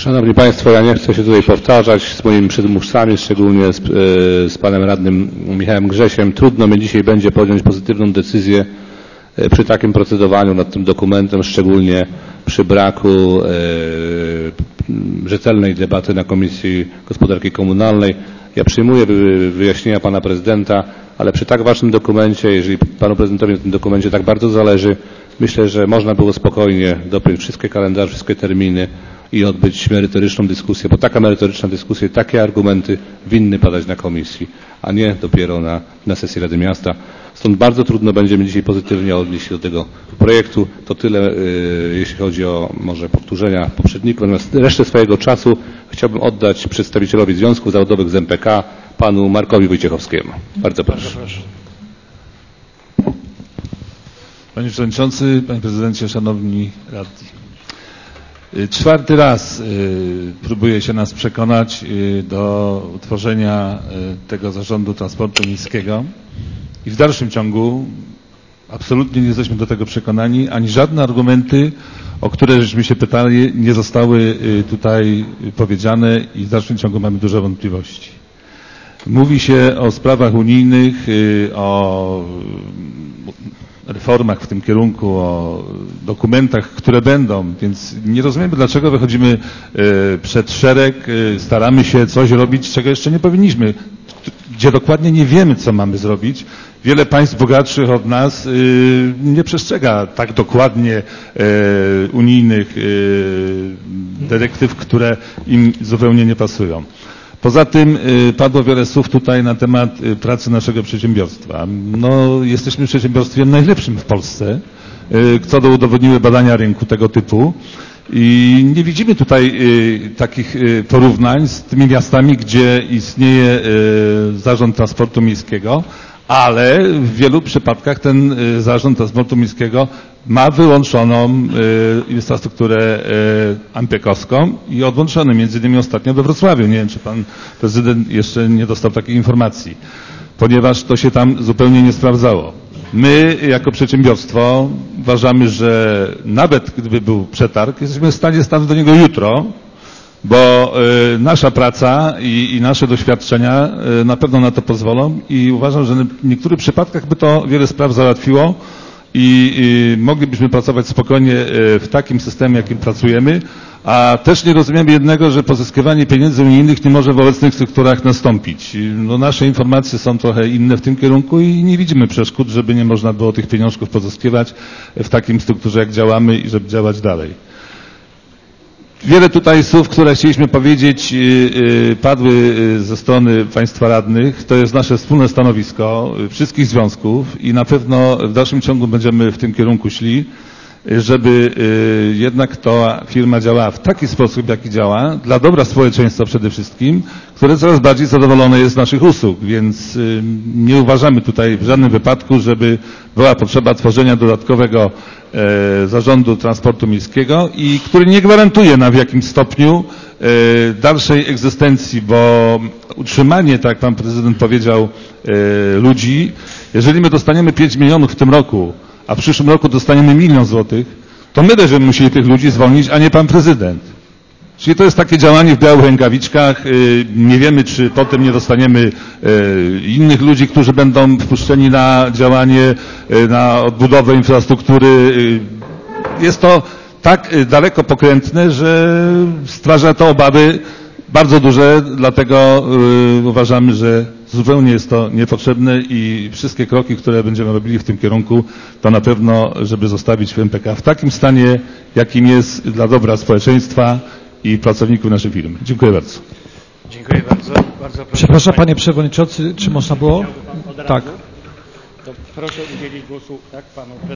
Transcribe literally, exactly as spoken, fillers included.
Szanowni Państwo, ja nie chcę się tutaj powtarzać z moimi przedmówcami, szczególnie z, z panem radnym Michałem Grzesiem. Trudno mi dzisiaj będzie podjąć pozytywną decyzję przy takim procedowaniu nad tym dokumentem, szczególnie przy braku e, rzetelnej debaty na Komisji Gospodarki Komunalnej. Ja przyjmuję wyjaśnienia pana prezydenta, ale przy tak ważnym dokumencie, jeżeli panu prezydentowi na tym dokumencie tak bardzo zależy, myślę, że można było spokojnie dopiąć wszystkie kalendarze, wszystkie terminy i odbyć merytoryczną dyskusję, bo taka merytoryczna dyskusja i takie argumenty winny padać na komisji, a nie dopiero na, na sesji Rady Miasta. Stąd bardzo trudno będzie mi dzisiaj pozytywnie odnieść się do tego projektu. To tyle, yy, jeśli chodzi o może powtórzenia poprzedników. Natomiast resztę swojego czasu chciałbym oddać przedstawicielowi Związków Zawodowych z M P K, panu Markowi Wojciechowskiemu. Bardzo proszę. Bardzo proszę. Panie Przewodniczący, Panie Prezydencie, Szanowni Radni. Czwarty raz próbuje się nas przekonać do utworzenia tego Zarządu Transportu Miejskiego i w dalszym ciągu absolutnie nie jesteśmy do tego przekonani, ani żadne argumenty, o które żeśmy się pytali, nie zostały tutaj powiedziane i w dalszym ciągu mamy duże wątpliwości. Mówi się o sprawach unijnych, o reformach w tym kierunku, o dokumentach, które będą, więc nie rozumiemy, dlaczego wychodzimy przed szereg, staramy się coś robić, czego jeszcze nie powinniśmy, gdzie dokładnie nie wiemy, co mamy zrobić. Wiele państw bogatszych od nas nie przestrzega tak dokładnie unijnych dyrektyw, które im zupełnie nie pasują. Poza tym padło wiele słów tutaj na temat pracy naszego przedsiębiorstwa. No, jesteśmy przedsiębiorstwem najlepszym w Polsce, co do udowodniły badania rynku tego typu. I nie widzimy tutaj takich porównań z tymi miastami, gdzie istnieje Zarząd Transportu Miejskiego, ale w wielu przypadkach ten Zarząd Transportu Miejskiego ma wyłączoną infrastrukturę ampekowską i odłączony między innymi ostatnio we Wrocławiu. Nie wiem, czy pan prezydent jeszcze nie dostał takiej informacji, ponieważ to się tam zupełnie nie sprawdzało. My jako przedsiębiorstwo uważamy, że nawet gdyby był przetarg, jesteśmy w stanie stanąć do niego jutro, bo y, nasza praca i, i nasze doświadczenia y, na pewno na to pozwolą i uważam, że w niektórych przypadkach by to wiele spraw załatwiło i, i moglibyśmy pracować spokojnie y, w takim systemie, jakim pracujemy, a też nie rozumiemy jednego, że pozyskiwanie pieniędzy unijnych nie może w obecnych strukturach nastąpić. No, nasze informacje są trochę inne w tym kierunku i nie widzimy przeszkód, żeby nie można było tych pieniążków pozyskiwać w takim strukturze, jak działamy i żeby działać dalej. Wiele tutaj słów, które chcieliśmy powiedzieć, padły ze strony Państwa radnych. To jest nasze wspólne stanowisko wszystkich związków i na pewno w dalszym ciągu będziemy w tym kierunku szli, żeby jednak ta firma działała w taki sposób, jaki działa, dla dobra społeczeństwa przede wszystkim, które coraz bardziej zadowolone jest z naszych usług, więc nie uważamy tutaj w żadnym wypadku, żeby była potrzeba tworzenia dodatkowego Zarządu Transportu Miejskiego i który nie gwarantuje nam w jakimś stopniu dalszej egzystencji, bo utrzymanie, tak jak pan prezydent powiedział, ludzi, jeżeli my dostaniemy pięć milionów w tym roku, a w przyszłym roku dostaniemy milion złotych, to my będziemy musieli tych ludzi zwolnić, a nie pan prezydent. Czyli to jest takie działanie w białych rękawiczkach. Nie wiemy, czy potem nie dostaniemy innych ludzi, którzy będą wpuszczeni na działanie, na odbudowę infrastruktury. Jest to tak daleko pokrętne, że stwarza to obawy bardzo duże, dlatego uważamy, że zupełnie jest to niepotrzebne i wszystkie kroki, które będziemy robili w tym kierunku, to na pewno, żeby zostawić w M P K w takim stanie, jakim jest dla dobra społeczeństwa i pracowników naszej firmy. Dziękuję bardzo. Dziękuję bardzo. Bardzo proszę. Przepraszam, panie przewodniczący, czy można było? Tak. To proszę udzielić głosu tak, panu